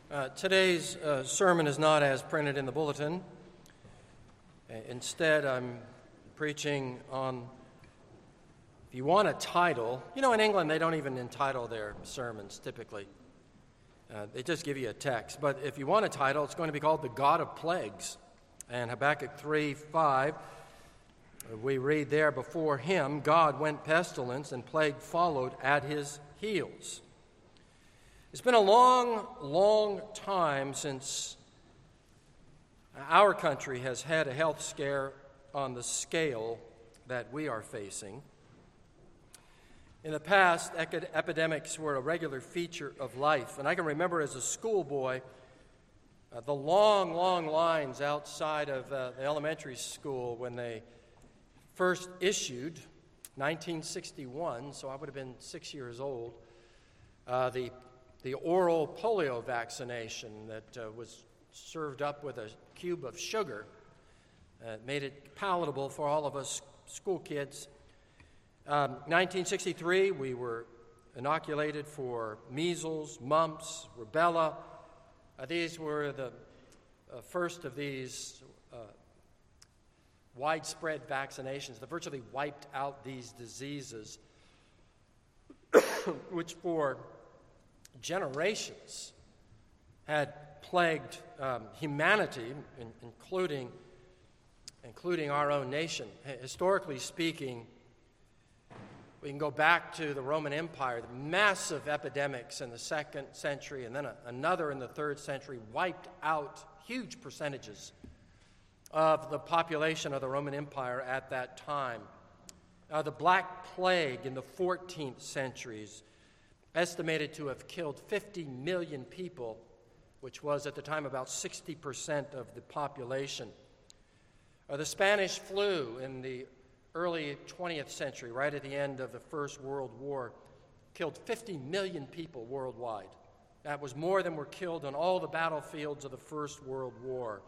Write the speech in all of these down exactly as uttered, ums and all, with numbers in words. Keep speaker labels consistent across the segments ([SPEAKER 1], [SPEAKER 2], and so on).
[SPEAKER 1] Uh, today's uh, sermon is not as printed in the bulletin. Uh, instead, I'm preaching on, if you want a title, you know, in England, they don't even entitle their sermons typically. Uh, they just give you a text. But if you want a title, it's going to be called The God of Plagues. And Habakkuk three five, we read there, before him, God went pestilence, and plague followed at his heels. It's been a long, long time since our country has had a health scare on the scale that we are facing. In the past, epidemics were a regular feature of life, and I can remember as a schoolboy uh, the long, long lines outside of uh, the elementary school when they first issued, nineteen sixty-one, so I would have been six years old, uh, the the oral polio vaccination that uh, was served up with a cube of sugar. Uh, made it palatable for all of us school kids. Um, nineteen sixty-three, we were inoculated for measles, mumps, rubella. Uh, these were the uh, first of these uh, widespread vaccinations that virtually wiped out these diseases, which for generations had plagued um, humanity, in, including, including our own nation. Historically speaking, we can go back to the Roman Empire. The massive epidemics in the second century and then a, another in the third century wiped out huge percentages of the population of the Roman Empire at that time. Uh, the Black Plague in the fourteenth centuries estimated to have killed fifty million people, which was at the time about sixty percent of the population. Uh, the Spanish flu in the early twentieth century, right at the end of the First World War, killed fifty million people worldwide. That was more than were killed on all the battlefields of the First World War.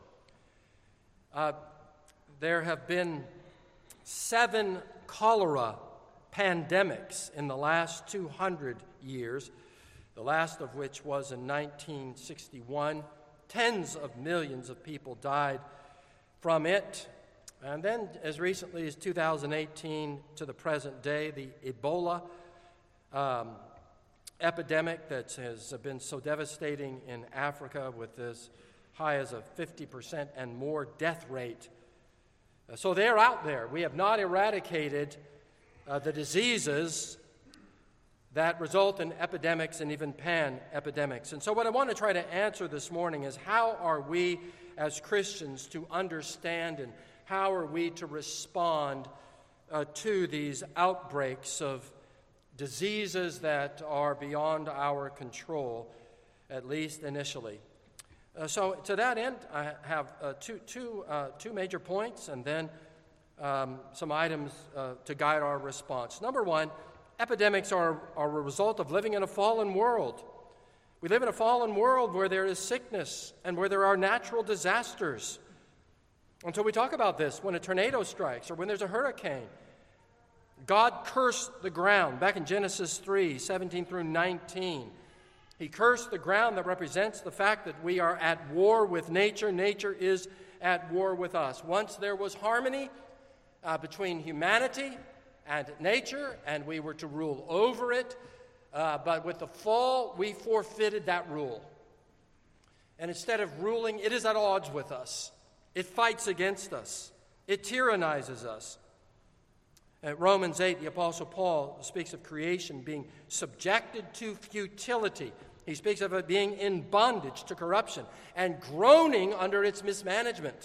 [SPEAKER 1] Uh, there have been seven cholera pandemics in the last two hundred years, the last of which was in nineteen sixty-one. Tens of millions of people died from it. And then, as recently as two thousand eighteen to the present day, the Ebola um, epidemic that has been so devastating in Africa with as high as a fifty percent and more death rate. Uh, so they're out there. We have not eradicated uh, the diseases that result in epidemics and even pan-epidemics. And so what I want to try to answer this morning is, how are we as Christians to understand and how are we to respond uh, to these outbreaks of diseases that are beyond our control, at least initially? Uh, so to that end, I have uh, two, two, uh, two major points and then um, some items uh, to guide our response. Number one, epidemics are, are a result of living in a fallen world. We live in a fallen world where there is sickness and where there are natural disasters. And so we talk about this when a tornado strikes or when there's a hurricane. God cursed the ground. Back in Genesis three, seventeen through nineteen, he cursed the ground that represents the fact that we are at war with nature. Nature is at war with us. Once there was harmony uh, between humanity and nature, and we were to rule over it. Uh, but with the fall, we forfeited that rule. And instead of ruling, it is at odds with us. It fights against us. It tyrannizes us. At Romans eight, the Apostle Paul speaks of creation being subjected to futility. He speaks of it being in bondage to corruption and groaning under its mismanagement.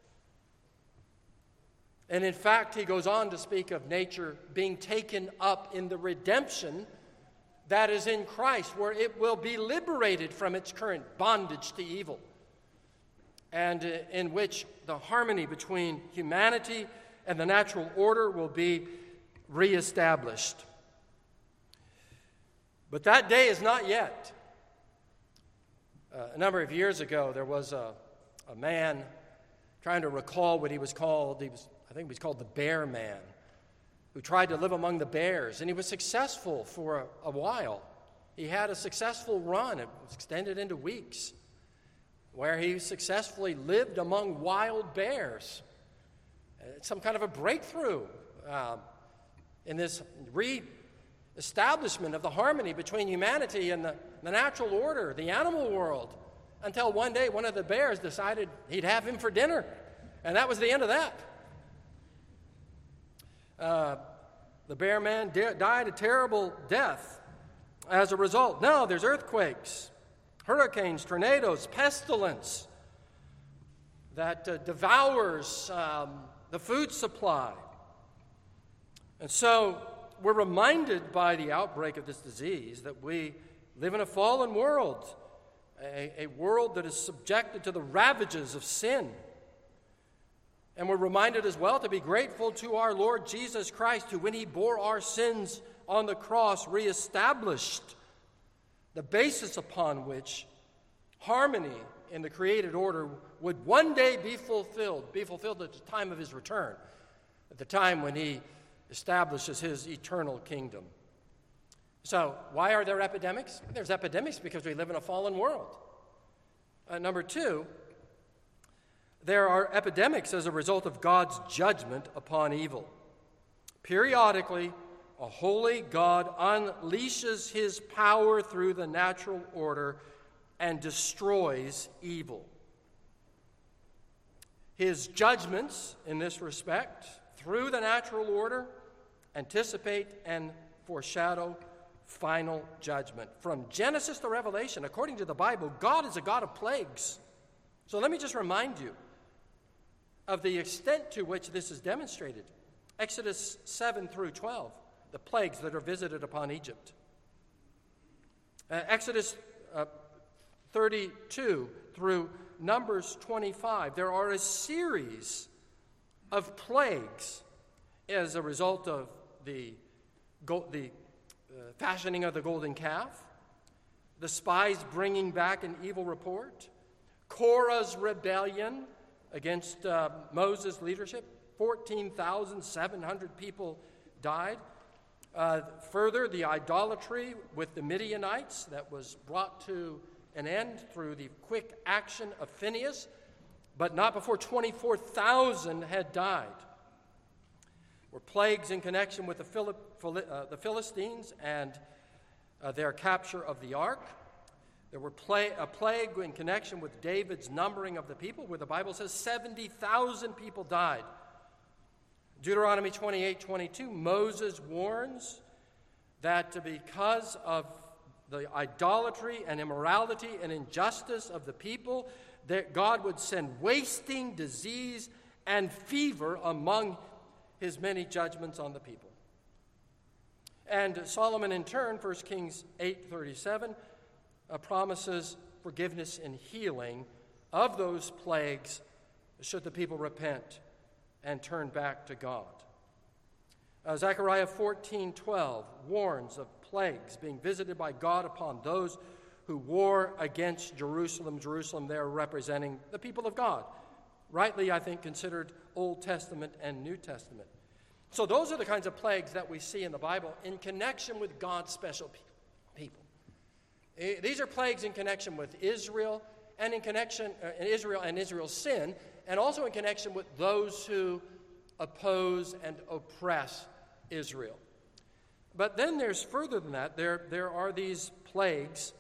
[SPEAKER 1] And in fact, he goes on to speak of nature being taken up in the redemption that is in Christ, where it will be liberated from its current bondage to evil, and in which the harmony between humanity and the natural order will be reestablished. But that day is not yet. Uh, a number of years ago, there was a, a man trying to recall what he was called. He was I think he was called the Bear Man, who tried to live among the bears, and he was successful for a, a while. He had a successful run. It was extended into weeks. where he successfully lived among wild bears. It's some kind of a breakthrough uh, in this re-establishment of the harmony between humanity and the, the natural order, the animal world, until one day one of the bears decided he'd have him for dinner, and that was the end of that. Uh, the bear man di- died a terrible death as a result. Now there's earthquakes, hurricanes, tornadoes, pestilence that uh, devours um, the food supply. And so we're reminded by the outbreak of this disease that we live in a fallen world, a, a world that is subjected to the ravages of sin. And we're reminded as well to be grateful to our Lord Jesus Christ, who, when he bore our sins on the cross, reestablished the basis upon which harmony in the created order would one day be fulfilled, be fulfilled at the time of his return, at the time when he establishes his eternal kingdom. So, why are there epidemics? There's epidemics because we live in a fallen world. Uh, number two, there are epidemics as a result of God's judgment upon evil. Periodically, a holy God unleashes his power through the natural order and destroys evil. His judgments in this respect, through the natural order, anticipate and foreshadow final judgment. From Genesis to Revelation, according to the Bible, God is a God of plagues. So let me just remind you of the extent to which this is demonstrated. Exodus seven through twelve, the plagues that are visited upon Egypt. Uh, Exodus uh, thirty-two through Numbers twenty-five, there are a series of plagues as a result of the, go- the uh, fashioning of the golden calf, the spies bringing back an evil report, Korah's rebellion against uh, Moses' leadership. fourteen thousand seven hundred people died. Uh, further, the idolatry with the Midianites that was brought to an end through the quick action of Phinehas, but not before twenty-four thousand had died. Were plagues in connection with the, Philip, uh, the Philistines and uh, their capture of the ark. There were pla- a plague in connection with David's numbering of the people, where the Bible says seventy thousand people died. Deuteronomy twenty-eight twenty-two, Moses warns that because of the idolatry and immorality and injustice of the people, that God would send wasting, disease, and fever among his many judgments on the people. And Solomon, in turn, First Kings eight thirty-seven, Uh, promises forgiveness and healing of those plagues should the people repent and turn back to God. Uh, Zechariah fourteen twelve warns of plagues being visited by God upon those who war against Jerusalem. Jerusalem there representing the people of God, rightly, I think, considered Old Testament and New Testament. So those are the kinds of plagues that we see in the Bible in connection with God's special people. These are plagues in connection with Israel and in connection uh, in Israel and Israel's sin, and also in connection with those who oppose and oppress Israel. But then there's further than that. There, there are these plagues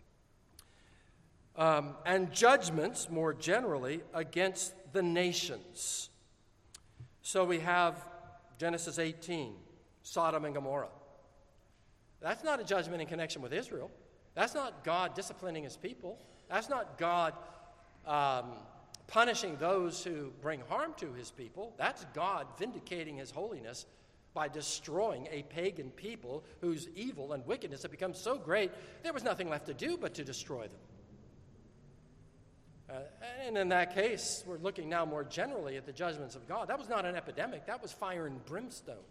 [SPEAKER 1] um, and judgments, more generally, against the nations. So we have Genesis eighteen, Sodom and Gomorrah. That's not a judgment in connection with Israel. That's not God disciplining his people. That's not God um, punishing those who bring harm to his people. That's God vindicating his holiness by destroying a pagan people whose evil and wickedness had become so great there was nothing left to do but to destroy them. Uh, and in that case, we're looking now more generally at the judgments of God. That was not an epidemic. That was fire and brimstone.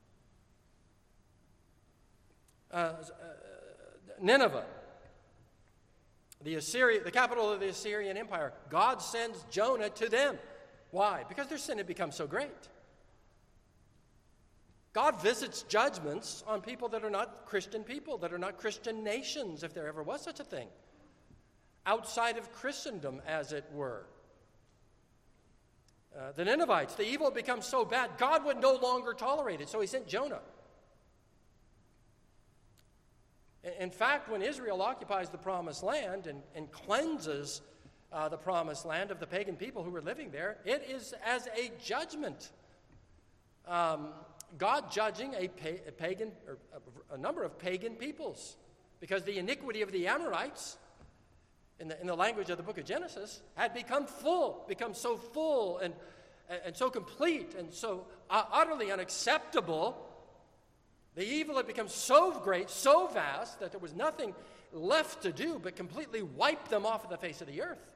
[SPEAKER 1] Uh, uh, Nineveh, the Assyria, the capital of the Assyrian Empire, God sends Jonah to them. Why? Because their sin had become so great. God visits judgments on people that are not Christian people, that are not Christian nations, if there ever was such a thing. outside of Christendom, as it were. Uh, the Ninevites, the evil had become so bad, God would no longer tolerate it, so he sent Jonah. In fact, when Israel occupies the promised land and, and cleanses uh, the promised land of the pagan people who were living there, it is as a judgment. Um, God judging a, pa- a pagan, or a, a number of pagan peoples, because the iniquity of the Amorites, in the, in the language of the book of Genesis, had become full, become so full and, and, and so complete and so uh, utterly unacceptable. The evil had become so great, so vast, that there was nothing left to do but completely wipe them off of the face of the earth.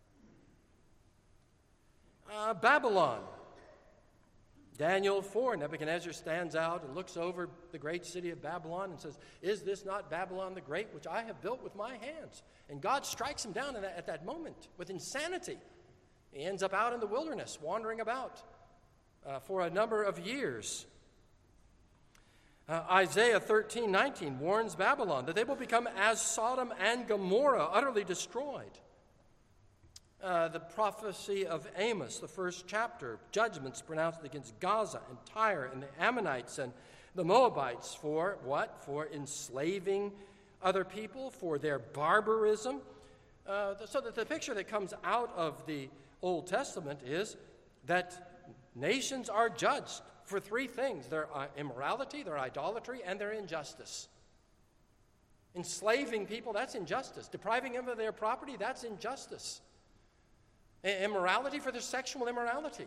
[SPEAKER 1] Uh, Babylon. Daniel four, Nebuchadnezzar stands out and looks over the great city of Babylon and says, "Is this not Babylon the Great, which I have built with my hands?" And God strikes him down in that, at that moment with insanity. He ends up out in the wilderness, wandering about uh, for a number of years. Uh, Isaiah thirteen nineteen warns Babylon that they will become as Sodom and Gomorrah, utterly destroyed. Uh, the prophecy of Amos, the first chapter, judgments pronounced against Gaza and Tyre and the Ammonites and the Moabites for what? For enslaving other people, for their barbarism. Uh, so that the picture that comes out of the Old Testament is that nations are judged for three things: their immorality, their idolatry, and their injustice. Enslaving people, that's injustice. Depriving them of their property, that's injustice. Immorality for their sexual immorality.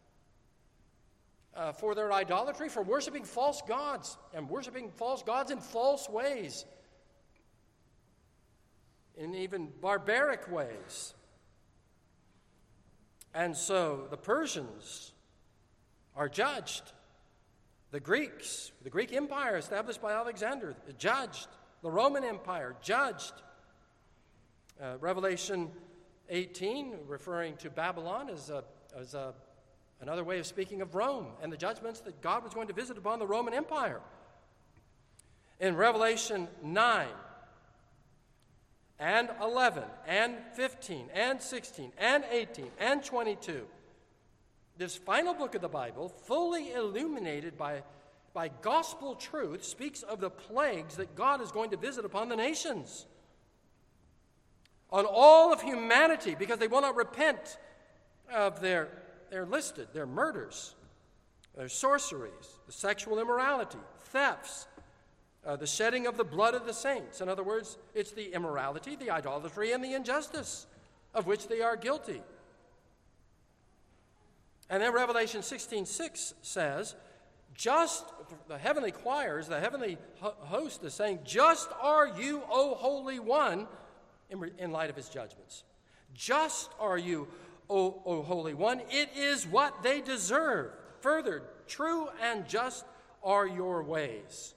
[SPEAKER 1] Uh, for their idolatry, for worshiping false gods, and worshiping false gods in false ways, in even barbaric ways. And so the Persians are judged. The Greeks, the Greek Empire established by Alexander, judged. The Roman Empire, judged. Uh, Revelation eighteen, referring to Babylon, as, a, as a, another way of speaking of Rome and the judgments that God was going to visit upon the Roman Empire. In Revelation nine and eleven and fifteen and sixteen and eighteen and twenty-two, this final book of the Bible, fully illuminated by, by gospel truth, speaks of the plagues that God is going to visit upon the nations, on all of humanity, because they will not repent of their, their listed, their murders, their sorceries, the sexual immorality, thefts, uh, the shedding of the blood of the saints. In other words, it's the immorality, the idolatry, and the injustice of which they are guilty. And then Revelation sixteen six says, just, the heavenly choirs, the heavenly host is saying, "Just are you, O Holy One," in, in light of his judgments. Just are you, O, o Holy One. It is what they deserve. Further, true and just are your ways.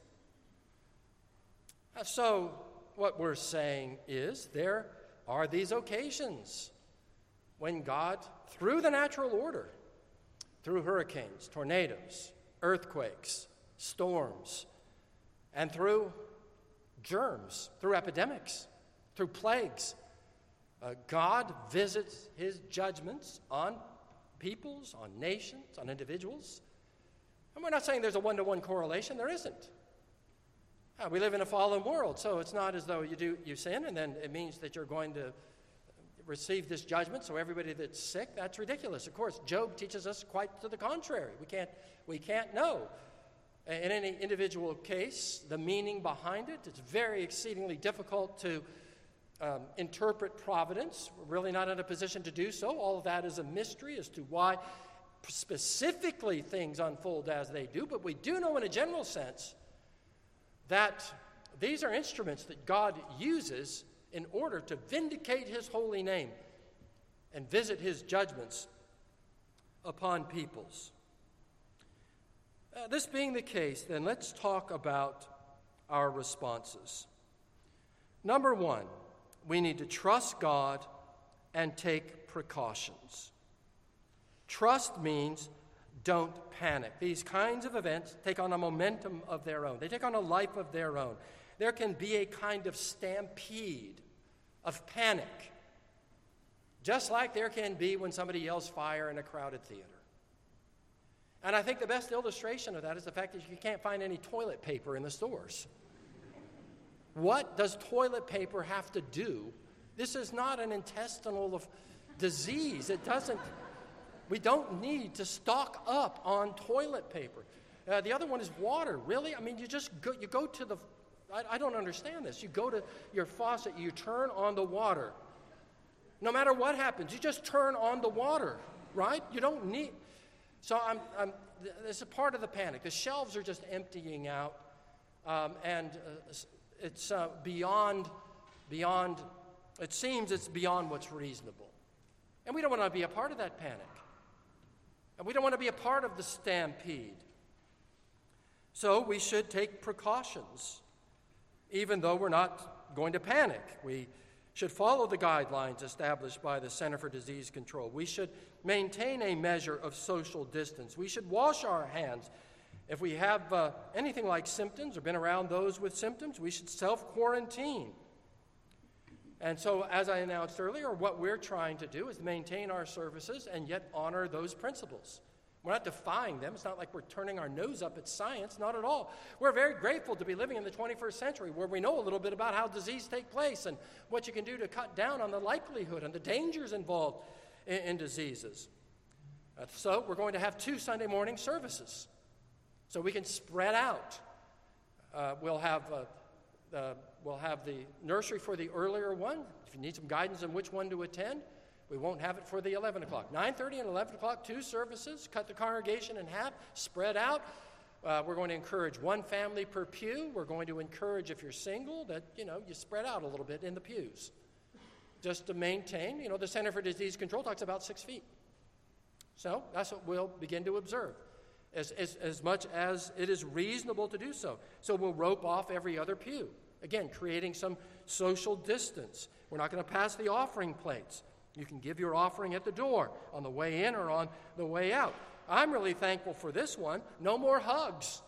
[SPEAKER 1] So what we're saying is there are these occasions when God, through the natural order, through hurricanes, tornadoes, earthquakes, storms, and through germs, through epidemics, through plagues, uh, God visits his judgments on peoples, on nations, on individuals. And we're not saying there's a one-to-one correlation. There isn't. Uh, we live in a fallen world, so it's not as though you do you sin and then it means that you're going to receive this judgment, so everybody that's sick, that's ridiculous. Of course, Job teaches us quite to the contrary. We can't, we can't know in any individual case the meaning behind it. It's very exceedingly difficult to um, interpret providence. We're really not in a position to do so. All of that is a mystery as to why specifically things unfold as they do, but we do know in a general sense that these are instruments that God uses in order to vindicate his holy name and visit his judgments upon peoples. Uh, this being the case, then let's talk about our responses. Number one, we need to trust God and take precautions. Trust means don't panic. These kinds of events take on a momentum of their own. They take on a life of their own. There can be a kind of stampede of panic, just like there can be when somebody yells fire in a crowded theater. And I think the best illustration of that is the fact that you can't find any toilet paper in the stores. What does toilet paper have to do? This is not an intestinal disease. It doesn't, we don't need to stock up on toilet paper. Uh, the other one is water. Really? I mean, you just go, you go to the, I, I don't understand this. You go to your faucet, you turn on the water. No matter what happens, you just turn on the water, right? You don't need, so I'm, I'm this is a part of the panic. The shelves are just emptying out, um, and uh, it's uh, beyond, beyond, it seems it's beyond what's reasonable. And we don't want to be a part of that panic. And we don't want to be a part of the stampede. So we should take precautions, even though we're not going to panic. We should follow the guidelines established by the Center for Disease Control. We should maintain a measure of social distance. We should wash our hands. If we have uh, anything like symptoms or been around those with symptoms, we should self-quarantine. And so, as I announced earlier, what we're trying to do is maintain our services and yet honor those principles. We're not defying them. It's not like we're turning our nose up at science, not at all. We're very grateful to be living in the twenty-first century where we know a little bit about how disease takes place and what you can do to cut down on the likelihood and the dangers involved in, in diseases. Uh, so we're going to have two Sunday morning services so we can spread out. Uh, we'll have uh, uh, we'll have the nursery for the earlier one. If you need some guidance on which one to attend, we won't have it for the eleven o'clock. nine thirty and eleven o'clock, two services. Cut the congregation in half, spread out. Uh, we're going to encourage one family per pew. We're going to encourage, if you're single, that, you know, you spread out a little bit in the pews. Just to maintain, you know, the Center for Disease Control talks about six feet. So that's what we'll begin to observe, as, as, as much as it is reasonable to do so. So we'll rope off every other pew. Again, creating some social distance. We're not going to pass the offering plates. You can give your offering at the door on the way in or on the way out. I'm really thankful for this one. No more hugs.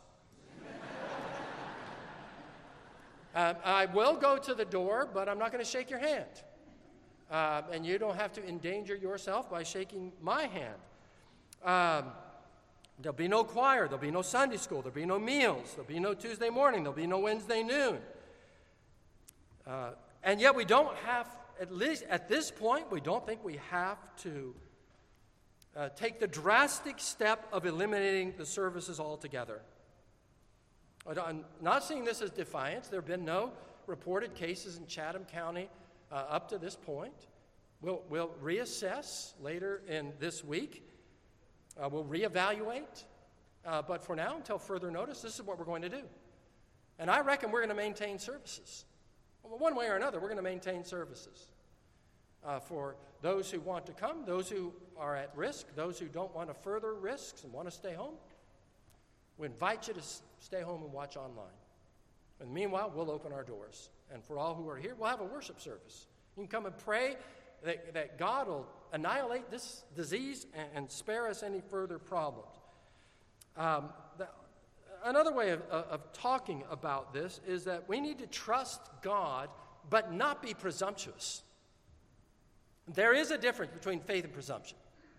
[SPEAKER 1] um, I will go to the door, but I'm not going to shake your hand. Uh, and you don't have to endanger yourself by shaking my hand. Um, there'll be no choir. There'll be no Sunday school. There'll be no meals. There'll be no Tuesday morning. There'll be no Wednesday noon. Uh, and yet we don't have At least at this point, we don't think we have to uh, take the drastic step of eliminating the services altogether. I'm not seeing this as defiance. There have been no reported cases in Chatham County uh, up to this point. We'll, we'll reassess later in this week. Uh, we'll reevaluate. Uh, but for now, until further notice, this is what we're going to do. And I reckon we're going to maintain services. One way or another, we're going to maintain services uh, for those who want to come, those who are at risk, those who don't want to further risks and want to stay home. We invite you to s- stay home and watch online. And meanwhile, we'll open our doors. And for all who are here, we'll have a worship service. You can come and pray that, that God will annihilate this disease and, and spare us any further problems. Um, the, Another way of, of talking about this is that we need to trust God, but not be presumptuous. There is a difference between faith and presumption.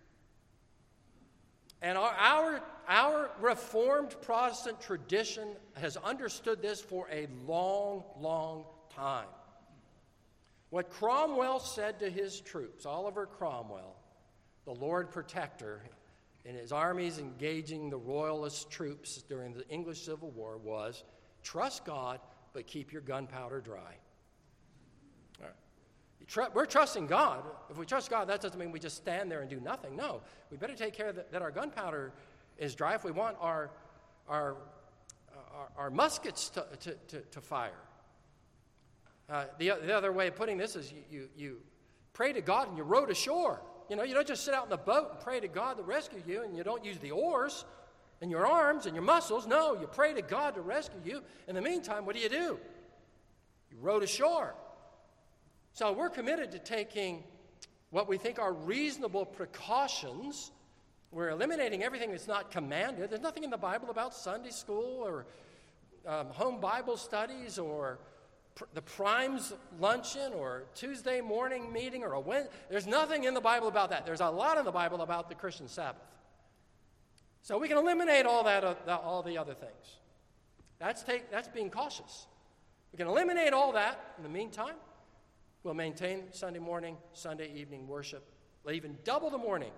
[SPEAKER 1] And our, our, our Reformed Protestant tradition has understood this for a long, long time. What Cromwell said to his troops, Oliver Cromwell, the Lord Protector, in his armies engaging the royalist troops during the English Civil War, was, trust God, but keep your gunpowder dry. All right. You tr- we're trusting God. If we trust God, that doesn't mean we just stand there and do nothing. No, we better take care that, that our gunpowder is dry if we want our, our, our, our muskets to, to, to, to fire. Uh, the, the other way of putting this is you, you, you pray to God and you row to shore. You know, you don't just sit out in the boat and pray to God to rescue you, and you don't use the oars and your arms and your muscles. No, you pray to God to rescue you. In the meantime, what do you do? You row to shore. So we're committed to taking what we think are reasonable precautions. We're eliminating everything that's not commanded. There's nothing in the Bible about Sunday school or um, home Bible studies or the Primes luncheon or Tuesday morning meeting or a Wednesday. There's nothing in the Bible about that. There's a lot in the Bible about the Christian Sabbath. So we can eliminate all that, uh, all the other things. That's, take, that's being cautious. We can eliminate all that. In the meantime, we'll maintain Sunday morning, Sunday evening worship. We'll even double the morning.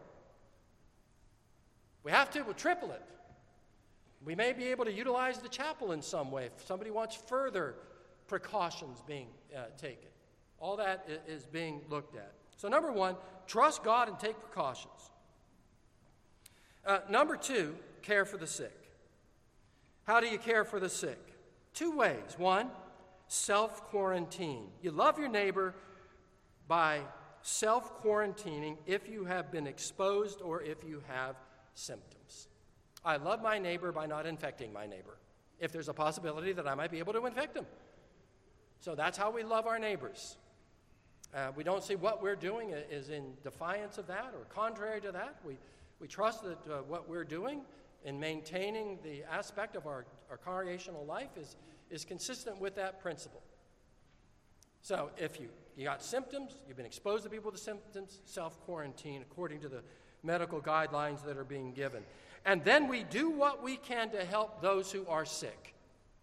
[SPEAKER 1] We have to, we'll triple it. We may be able to utilize the chapel in some way if somebody wants further precautions being uh, taken. All that is being looked at. So number one, trust God and take precautions. Uh, number two, care for the sick. How do you care for the sick? Two ways. One, self-quarantine. You love your neighbor by self-quarantining if you have been exposed or if you have symptoms. I love my neighbor by not infecting my neighbor, if there's a possibility that I might be able to infect him. So that's how we love our neighbors. Uh, we don't see what we're doing is in defiance of that or contrary to that. We, we trust that uh, what we're doing in maintaining the aspect of our, our congregational life is, is consistent with that principle. So if you, you got symptoms, you've been exposed to people with symptoms, self-quarantine according to the medical guidelines that are being given. And then we do what we can to help those who are sick.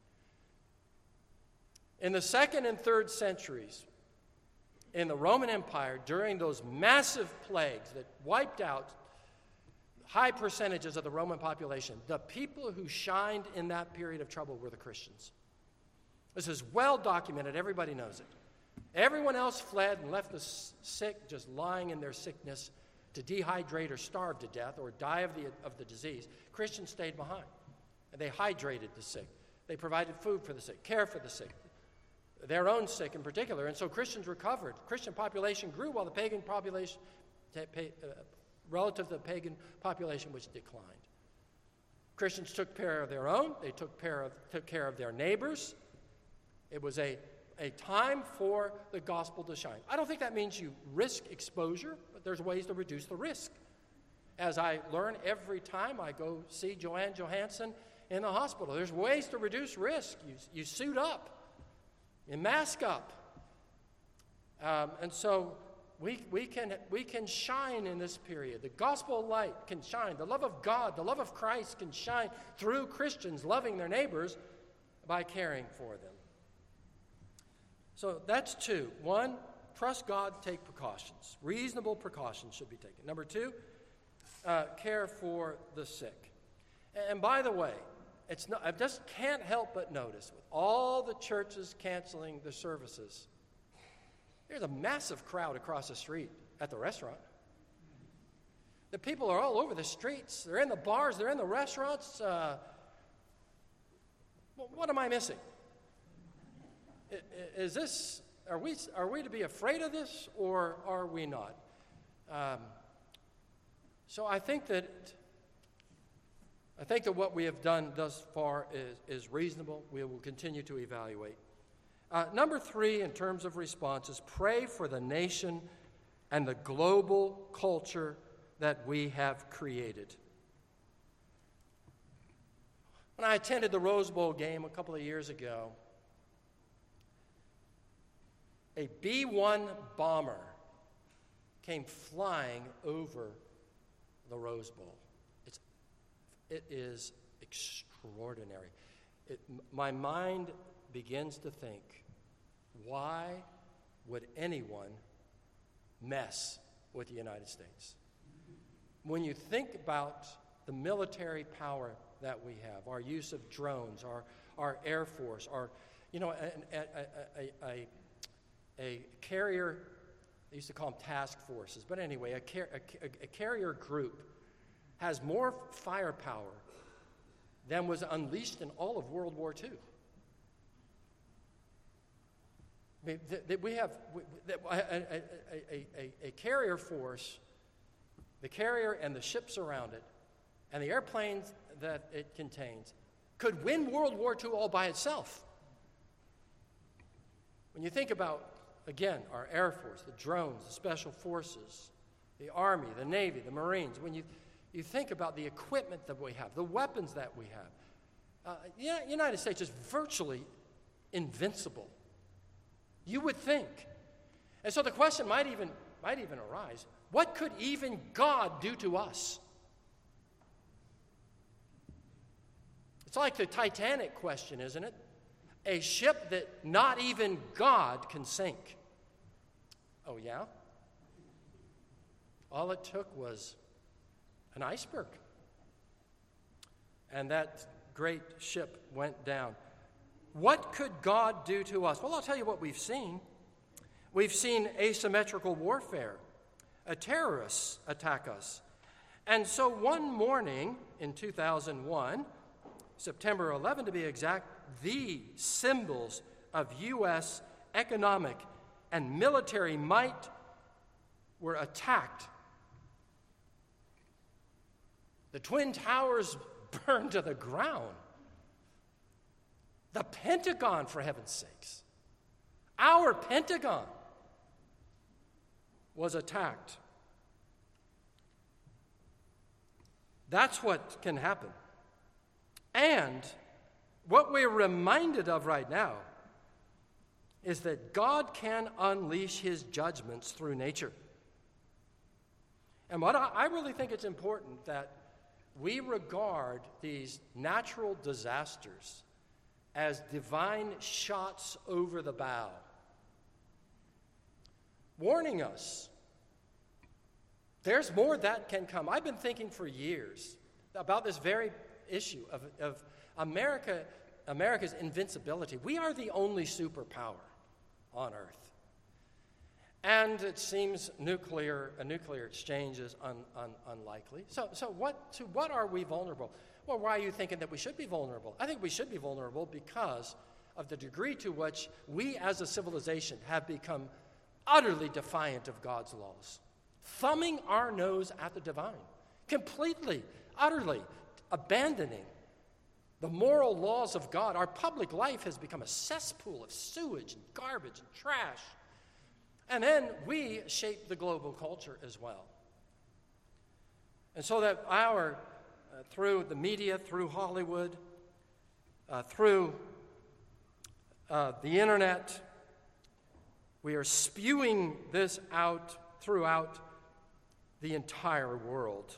[SPEAKER 1] In the second and third centuries, in the Roman Empire, during those massive plagues that wiped out high percentages of the Roman population, the people who shined in that period of trouble were the Christians. This is well documented. Everybody knows it. Everyone else fled and left the sick just lying in their sickness to dehydrate or starve to death or die of the, of the disease. Christians stayed behind, and they hydrated the sick. They provided food for the sick, care for the sick, their own sick in particular. And so Christians recovered. Christian population grew while the pagan population, uh, relative to the pagan population, which declined. Christians took care of their own. They took care of, took care of their neighbors. It was a, a time for the gospel to shine. I don't think that means you risk exposure, but there's ways to reduce the risk. As I learn every time I go see Joanne Johansson in the hospital, there's ways to reduce risk. You, you suit up. You mask up. Um, and so we, we, can, we can shine in this period. The gospel light can shine. The love of God, the love of Christ can shine through Christians loving their neighbors by caring for them. So that's two. One, trust God, take precautions. Reasonable precautions should be taken. Number two, uh, care for the sick. And by the way, It's not, I just can't help but notice, with all the churches canceling the services, there's a massive crowd across the street at the restaurant. The people are all over the streets. They're in the bars. They're in the restaurants. Uh, what am I missing? Is this, are we, are we to be afraid of this, or are we not? Um, so I think that I think that what we have done thus far is, is reasonable. We will continue to evaluate. Uh, number three, in terms of response, is pray for the nation and the global culture that we have created. When I attended the Rose Bowl game a couple of years ago, a B one bomber came flying over the Rose Bowl. It is extraordinary. It, my mind begins to think, why would anyone mess with the United States? When you think about the military power that we have, our use of drones, our, our Air Force, our, you know, a, a, a, a, a carrier, they used to call them task forces, but anyway, a, car, a, a carrier group has more firepower than was unleashed in all of World War Two. I mean, th- th- we have we, th- a, a, a, a, a carrier force, the carrier and the ships around it, and the airplanes that it contains, could win World War Two all by itself. When you think about, again, our Air Force, the drones, the Special Forces, the Army, the Navy, the Marines, when you You think about the equipment that we have, the weapons that we have. Uh, the United States is virtually invincible You would think. And so the question might even, might even arise, what could even God do to us? It's like the Titanic question, isn't it? A ship that not even God can sink. Oh, yeah? All it took was an iceberg. And that great ship went down. What could God do to us? Well, I'll tell you what we've seen. We've seen asymmetrical warfare. A terrorist attack us. And so one morning in two thousand one, September eleventh to be exact, the symbols of U S economic and military might were attacked. The Twin Towers burned to the ground. The Pentagon, for heaven's sakes, our Pentagon was attacked. That's what can happen. And what we're reminded of right now is that God can unleash his judgments through nature. And what I, I really think it's important that we regard these natural disasters as divine shots over the bow, warning us there's more that can come. I've been thinking for years about this very issue of, of America, America's invincibility. We are the only superpower on Earth. And it seems nuclear, a nuclear exchange is un, un, unlikely. So, so what, to what are we vulnerable? Well, why are you thinking that we should be vulnerable? I think we should be vulnerable because of the degree to which we as a civilization have become utterly defiant of God's laws, thumbing our nose at the divine, completely, utterly abandoning the moral laws of God. Our public life has become a cesspool of sewage and garbage and trash. And then we shape the global culture as well. And so that our, uh, through the media, through Hollywood, uh, through uh, the internet, we are spewing this out throughout the entire world.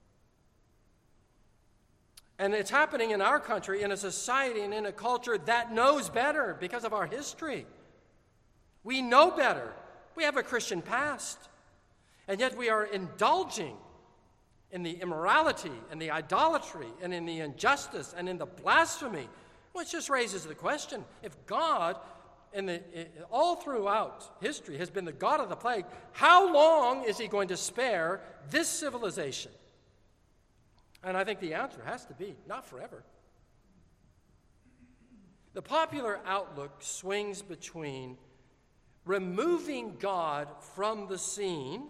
[SPEAKER 1] And it's happening in our country, in a society and in a culture that knows better because of our history. We know better. We have a Christian past. And yet we are indulging in the immorality and the idolatry and in the injustice and in the blasphemy, which just raises the question, if God, in the, all throughout history, has been the God of the plague, how long is he going to spare this civilization? And I think the answer has to be, not forever. The popular outlook swings between removing God from the scene,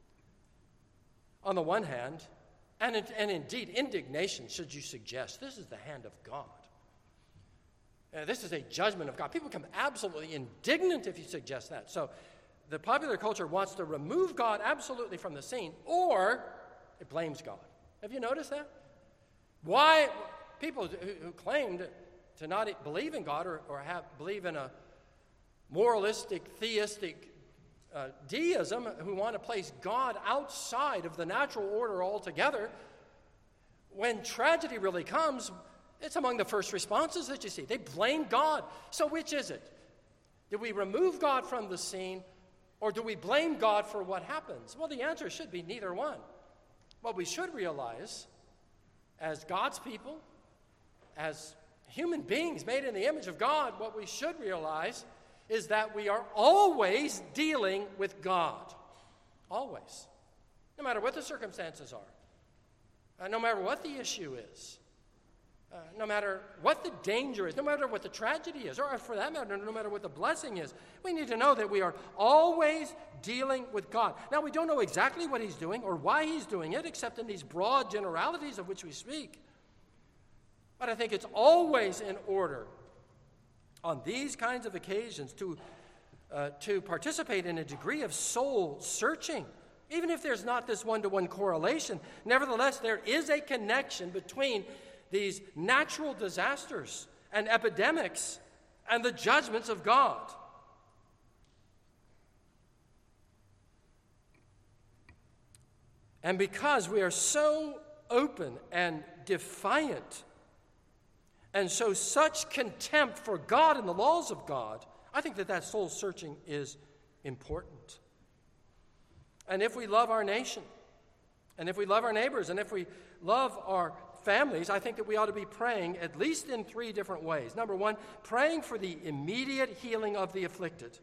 [SPEAKER 1] on the one hand, and, and indeed indignation should you suggest this is the hand of God. Uh, this is a judgment of God. People become absolutely indignant if you suggest that. So the popular culture wants to remove God absolutely from the scene, or it blames God. Have you noticed that? Why people who, who claim to, to not believe in God or, or have believe in a moralistic, theistic uh, deism, who want to place God outside of the natural order altogether, when tragedy really comes, it's among the first responses that you see. They blame God. So which is it? Do we remove God from the scene, or do we blame God for what happens? Well, the answer should be neither one. What we should realize as God's people, as human beings made in the image of God, what we should realize is that we are always dealing with God. Always. No matter what the circumstances are. Uh, no matter what the issue is. Uh, no matter what the danger is. No matter what the tragedy is. Or for that matter, no matter what the blessing is. We need to know that we are always dealing with God. Now, we don't know exactly what he's doing or why he's doing it, except in these broad generalities of which we speak. But I think it's always in order on these kinds of occasions to, uh, to participate in a degree of soul searching. Even if there's not this one-to-one correlation, nevertheless, there is a connection between these natural disasters and epidemics and the judgments of God. And because we are so open and defiant and show such contempt for God and the laws of God, I think that that soul searching is important. And if we love our nation, and if we love our neighbors, and if we love our families, I think that we ought to be praying at least in three different ways. Number one, praying for the immediate healing of the afflicted.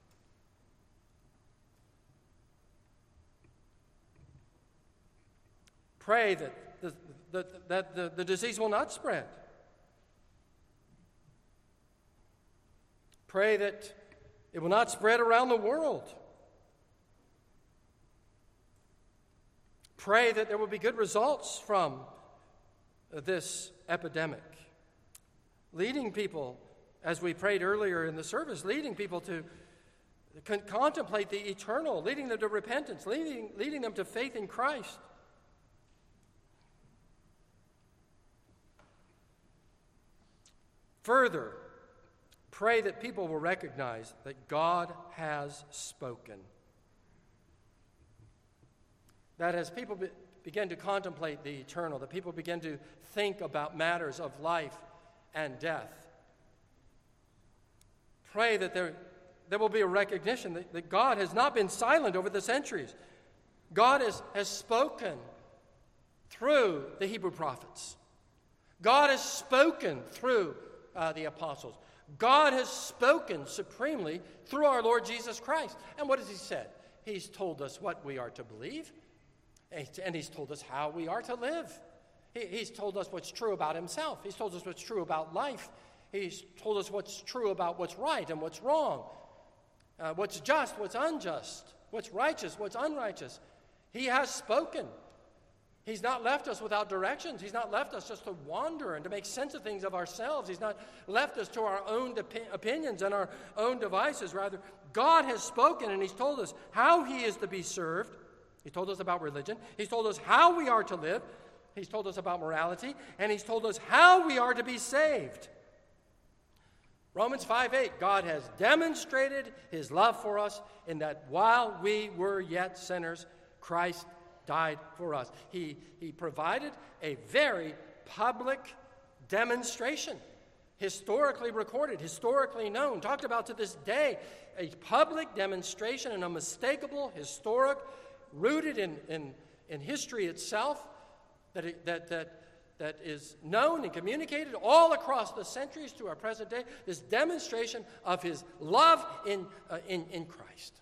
[SPEAKER 1] Pray that the, the, that the, the disease will not spread. Pray that it will not spread around the world. Pray that there will be good results from this epidemic. Leading people, as we prayed earlier in the service, leading people to con- contemplate the eternal, leading them to repentance, leading, leading them to faith in Christ. Further, pray that people will recognize that God has spoken. That as people be, begin to contemplate the eternal, that people begin to think about matters of life and death, pray that there, there will be a recognition that, that God has not been silent over the centuries. God has, has spoken through the Hebrew prophets. God has spoken through uh, the apostles. God has spoken supremely through our Lord Jesus Christ. And what has he said? He's told us what we are to believe. And he's told us how we are to live. He, he's told us what's true about himself. He's told us what's true about life. He's told us what's true about what's right and what's wrong, uh, what's just, what's unjust, what's righteous, what's unrighteous. He has spoken. He's not left us without directions. He's not left us just to wander and to make sense of things of ourselves. He's not left us to our own de- opinions and our own devices. Rather, God has spoken, and he's told us how he is to be served. He told us about religion. He's told us how we are to live. He's told us about morality. And he's told us how we are to be saved. Romans five eight, God has demonstrated his love for us in that while we were yet sinners, Christ died for us. He, he provided a very public demonstration, historically recorded, historically known, talked about to this day, a public demonstration, an unmistakable, historic, rooted in, in, in history itself, that, it, that, that, that is known and communicated all across the centuries to our present day, this demonstration of his love in, uh, in, in Christ.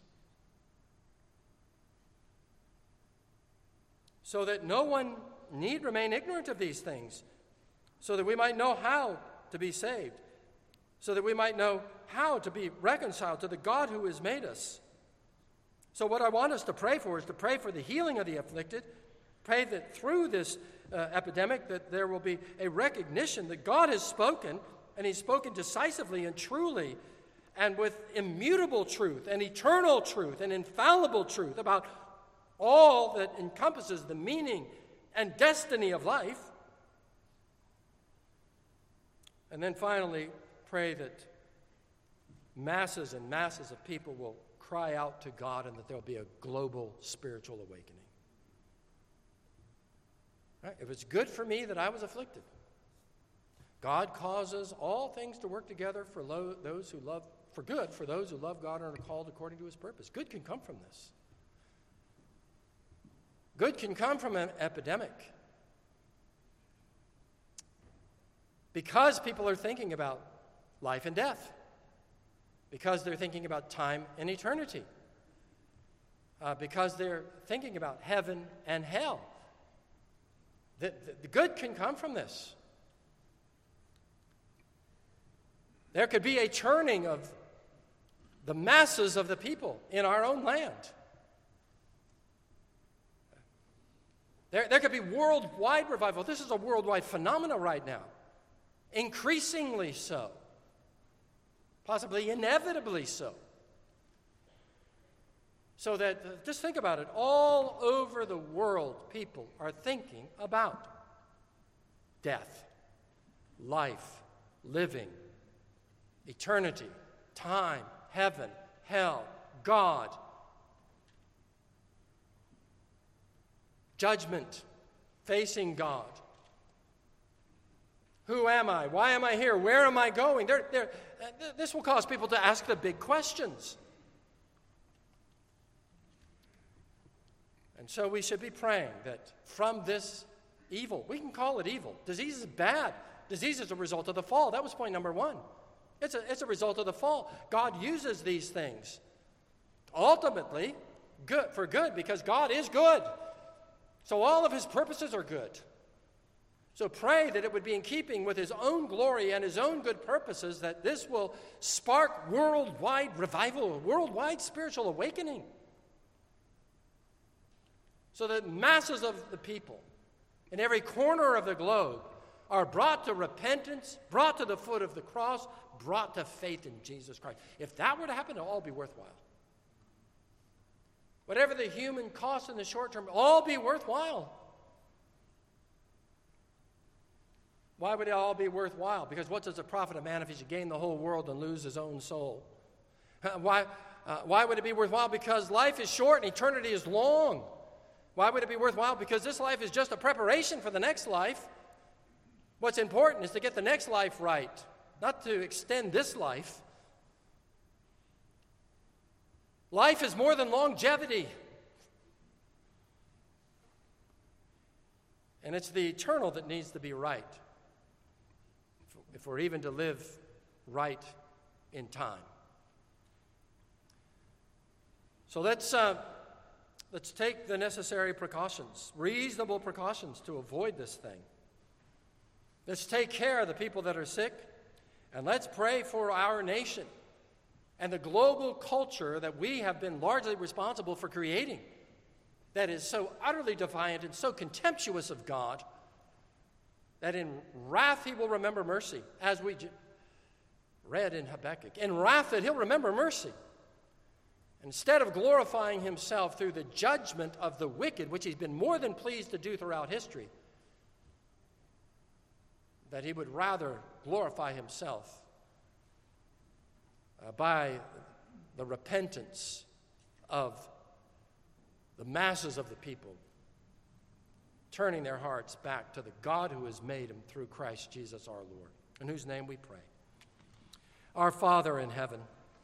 [SPEAKER 1] So that no one need remain ignorant of these things, so that we might know how to be saved, so that we might know how to be reconciled to the God who has made us. So what I want us to pray for is to pray for the healing of the afflicted, pray that through this uh, epidemic that there will be a recognition that God has spoken, and he's spoken decisively and truly and with immutable truth and eternal truth and infallible truth about all that encompasses the meaning and destiny of life. And then finally, pray that masses and masses of people will cry out to God and that there will be a global spiritual awakening. Right? If it's good for me that I was afflicted, God causes all things to work together for lo- those who love, for good, for those who love God and are called according to his purpose. Good can come from this. Good can come from an epidemic. Because people are thinking about life and death. Because they're thinking about time and eternity. Uh, because they're thinking about heaven and hell. The, the, the good can come from this. There could be a churning of the masses of the people in our own land. There, there could be worldwide revival. This is a worldwide phenomenon right now. Increasingly so. Possibly inevitably so. So that, uh, just think about it, all over the world, people are thinking about death, life, living, eternity, time, heaven, hell, God. judgment, facing God. Who am I? Why am I here? Where am I going? They're, they're, this will cause people to ask the big questions. And so we should be praying that from this evil, we can call it evil. Disease is bad. Disease is a result of the fall. That was point number one. It's a, it's a result of the fall. God uses these things ultimately good for good because God is good. So all of his purposes are good. So pray that it would be in keeping with his own glory and his own good purposes that this will spark worldwide revival, worldwide spiritual awakening. So that masses of the people in every corner of the globe are brought to repentance, brought to the foot of the cross, brought to faith in Jesus Christ. If that were to happen, it'll all be worthwhile. Whatever the human cost in the short term, all be worthwhile. Why would it all be worthwhile? Because what does it profit a man if he should gain the whole world and lose his own soul? Why, uh, why would it be worthwhile? Because life is short and eternity is long. Why would it be worthwhile? Because this life is just a preparation for the next life. What's important is to get the next life right, not to extend this life. Life is more than longevity. And it's the eternal that needs to be right, if we're even to live right in time. So let's, uh, let's take the necessary precautions, reasonable precautions to avoid this thing. Let's take care of the people that are sick, and let's pray for our nation and the global culture that we have been largely responsible for creating, that is so utterly defiant and so contemptuous of God that in wrath he will remember mercy, as we read in Habakkuk. In wrath that he'll remember mercy. Instead of glorifying himself through the judgment of the wicked, which he's been more than pleased to do throughout history, that he would rather glorify himself uh, by the repentance of the masses of the people, turning their hearts back to the God who has made them through Christ Jesus our Lord, in whose name we pray. Our Father in heaven,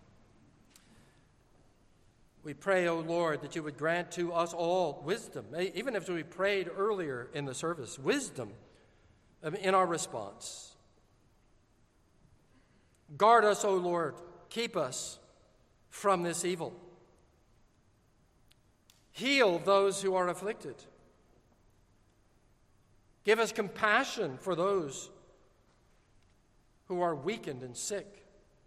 [SPEAKER 1] we pray, O Lord, that you would grant to us all wisdom, even as we prayed earlier in the service, wisdom in our response. Guard us, O Lord, keep us from this evil. Heal those who are afflicted. Give us compassion for those who are weakened and sick.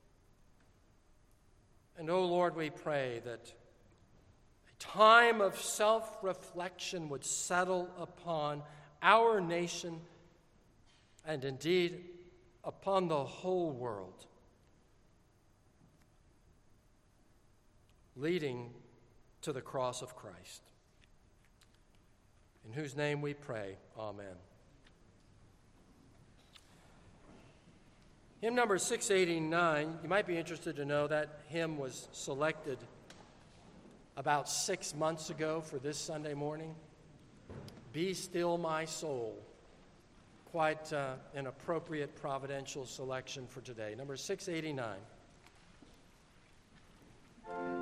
[SPEAKER 1] And, O Lord, we pray that a time of self-reflection would settle upon our nation and indeed upon the whole world, leading to the cross of Christ, in whose name we pray. Amen. Hymn number six eighty-nine, you might be interested to know that hymn was selected about six months ago for this Sunday morning. Be still my soul. Quite uh, an appropriate providential selection for today. Number six eighty-nine.